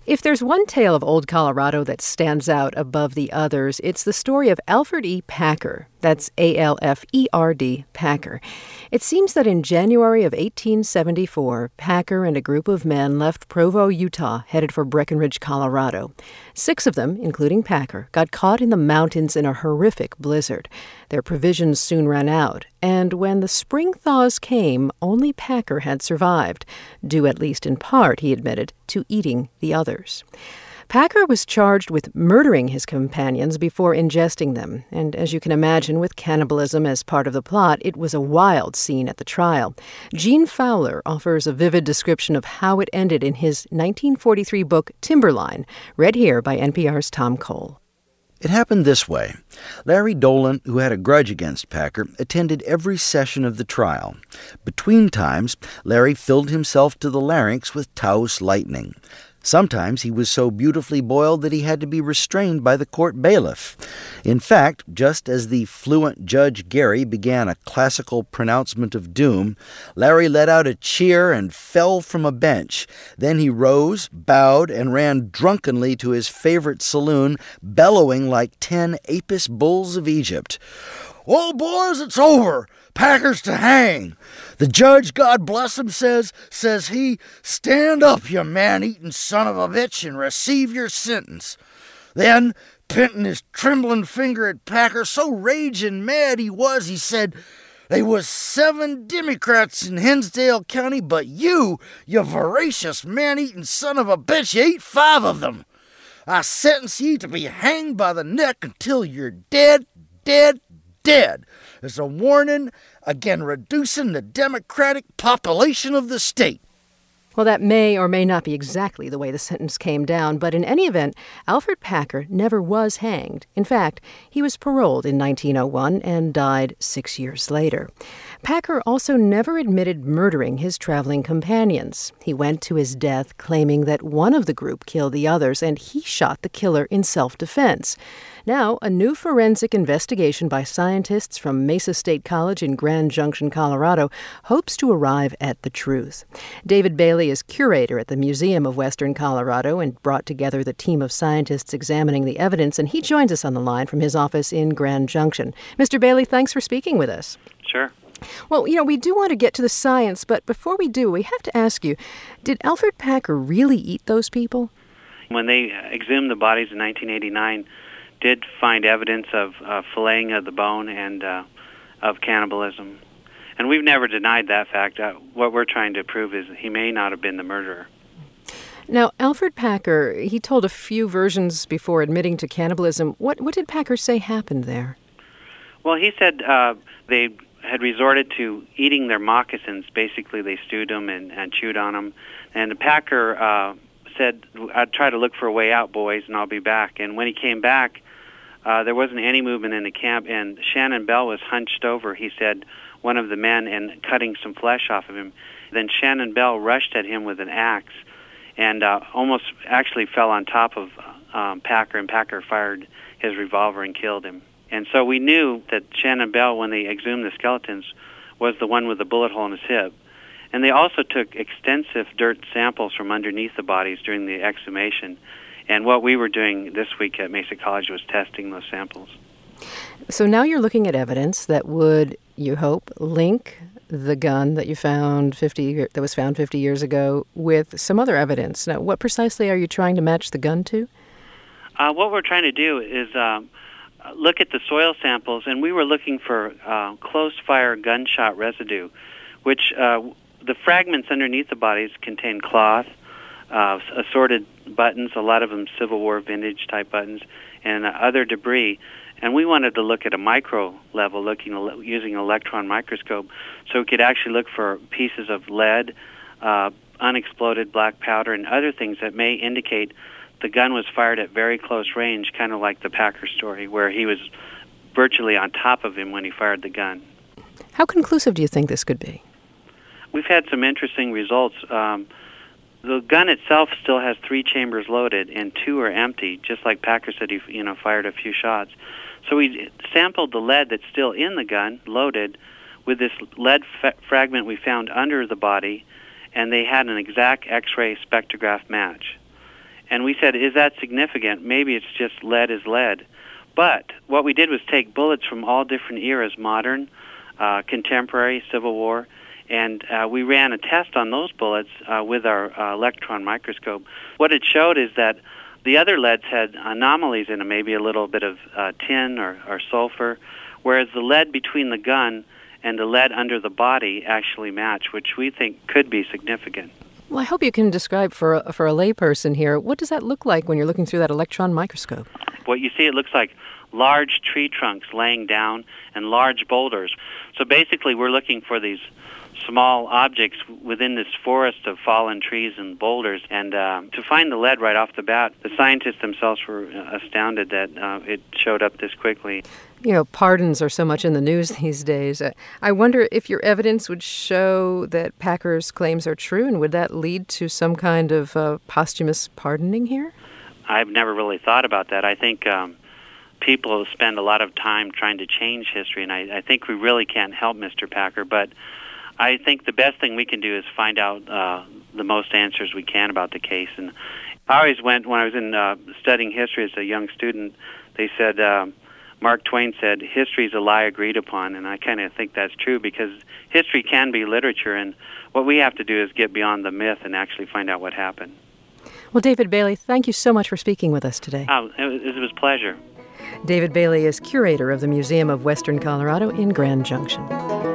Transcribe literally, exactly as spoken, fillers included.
If there's one tale of Old Colorado that stands out above the others, it's the story of Alfred E. Packer. That's A L F E R D, Packer. It seems that in January of eighteen seventy-four, Packer and a group of men left Provo, Utah, headed for Breckenridge, Colorado. Six of them, including Packer, got caught in the mountains in a horrific blizzard. Their provisions soon ran out, and when the spring thaws came, only Packer had survived, due at least in part, he admitted, to eating the others. Packer was charged with murdering his companions before ingesting them, and as you can imagine, with cannibalism as part of the plot, it was a wild scene at the trial. Gene Fowler offers a vivid description of how it ended in his nineteen forty-three book Timberline, read here by N P R's Tom Cole. It happened this way. Larry Dolan, who had a grudge against Packer, attended every session of the trial. Between times, Larry filled himself to the larynx with Taos lightning. Sometimes he was so beautifully boiled that he had to be restrained by the court bailiff. In fact, just as the fluent Judge Gary began a classical pronouncement of doom, Larry let out a cheer and fell from a bench. Then he rose, bowed, and ran drunkenly to his favorite saloon, bellowing like ten Apis bulls of Egypt. "Well, boys, it's over. Packer's to hang. The judge, God bless him, says, says he, stand up, you man-eating son of a bitch, and receive your sentence." Then, pointing his trembling finger at Packer, so raging mad he was, he said, "They was seven Democrats in Hinsdale County, but you, you voracious man-eating son of a bitch, you ate five of them. I sentence ye to be hanged by the neck until you're dead, dead, dead, as a warning again reducing the Democratic population of the state." Well, that may or may not be exactly the way the sentence came down, but in any event, Alfred Packer never was hanged. In fact, he was paroled in nineteen oh one and died six years later. Packer also never admitted murdering his traveling companions. He went to his death claiming that one of the group killed the others, and he shot the killer in self-defense. Now, a new forensic investigation by scientists from Mesa State College in Grand Junction, Colorado, hopes to arrive at the truth. David Bailey is curator at the Museum of Western Colorado and brought together the team of scientists examining the evidence, and he joins us on the line from his office in Grand Junction. Mister Bailey, thanks for speaking with us. Sure. Well, you know, we do want to get to the science, but before we do, we have to ask you, did Alfred Packer really eat those people? When they exhumed the bodies in nineteen eighty-nine, did find evidence of uh, filleting of the bone and uh, of cannibalism. And we've never denied that fact. Uh, what we're trying to prove is that he may not have been the murderer. Now, Alfred Packer, he told a few versions before admitting to cannibalism. What, what did Packer say happened there? Well, he said uh, they had resorted to eating their moccasins. Basically, they stewed them and, and chewed on them. And Packer uh, said, "I'd try to look for a way out, boys, and I'll be back." And when he came back, uh, there wasn't any movement in the camp, and Shannon Bell was hunched over, he said, one of the men, and cutting some flesh off of him. Then Shannon Bell rushed at him with an axe and uh, almost actually fell on top of um, Packer, and Packer fired his revolver and killed him. And so we knew that Shannon Bell, when they exhumed the skeletons, was the one with the bullet hole in his hip. And they also took extensive dirt samples from underneath the bodies during the exhumation. And what we were doing this week at Mesa College was testing those samples. So now you're looking at evidence that would, you hope, link the gun that you found fifty that was found fifty years ago with some other evidence. Now, what precisely are you trying to match the gun to? Uh, what we're trying to do is um, look at the soil samples, and we were looking for uh, close-fire gunshot residue, which uh, the fragments underneath the bodies contain cloth, uh, assorted buttons, a lot of them Civil War vintage-type buttons, and uh, other debris. And we wanted to look at a micro level, looking using an electron microscope, so we could actually look for pieces of lead, uh, unexploded black powder, and other things that may indicate the gun was fired at very close range, kind of like the Packer story, where he was virtually on top of him when he fired the gun. How conclusive do you think this could be? We've had some interesting results. Um, the gun itself still has three chambers loaded, and two are empty, just like Packer said he you know, fired a few shots. So we sampled the lead that's still in the gun, loaded, with this lead fa- fragment we found under the body, and they had an exact X-ray spectrograph match. And we said, is that significant? Maybe it's just lead is lead. But what we did was take bullets from all different eras, modern, uh, contemporary, Civil War, and uh, we ran a test on those bullets uh, with our uh, electron microscope. What it showed is that the other leads had anomalies in them, maybe a little bit of uh, tin or, or sulfur, whereas the lead between the gun and the lead under the body actually match, which we think could be significant. Well, I hope you can describe for a, for a layperson here, what does that look like when you're looking through that electron microscope? What you see, it looks like large tree trunks laying down and large boulders. So basically we're looking for these small objects within this forest of fallen trees and boulders. And uh, to find the lead right off the bat, the scientists themselves were astounded that uh, it showed up this quickly. You know, pardons are so much in the news these days. Uh, I wonder if your evidence would show that Packer's claims are true, and would that lead to some kind of uh, posthumous pardoning here? I've never really thought about that. I think um, people spend a lot of time trying to change history, and I, I think we really can't help Mister Packer, but I think the best thing we can do is find out uh, the most answers we can about the case. And I always went, when I was in uh, studying history as a young student, they said, uh, Mark Twain said, history is a lie agreed upon, and I kind of think that's true because history can be literature, and what we have to do is get beyond the myth and actually find out what happened. Well, David Bailey, thank you so much for speaking with us today. Oh, it was, it was a pleasure. David Bailey is curator of the Museum of Western Colorado in Grand Junction.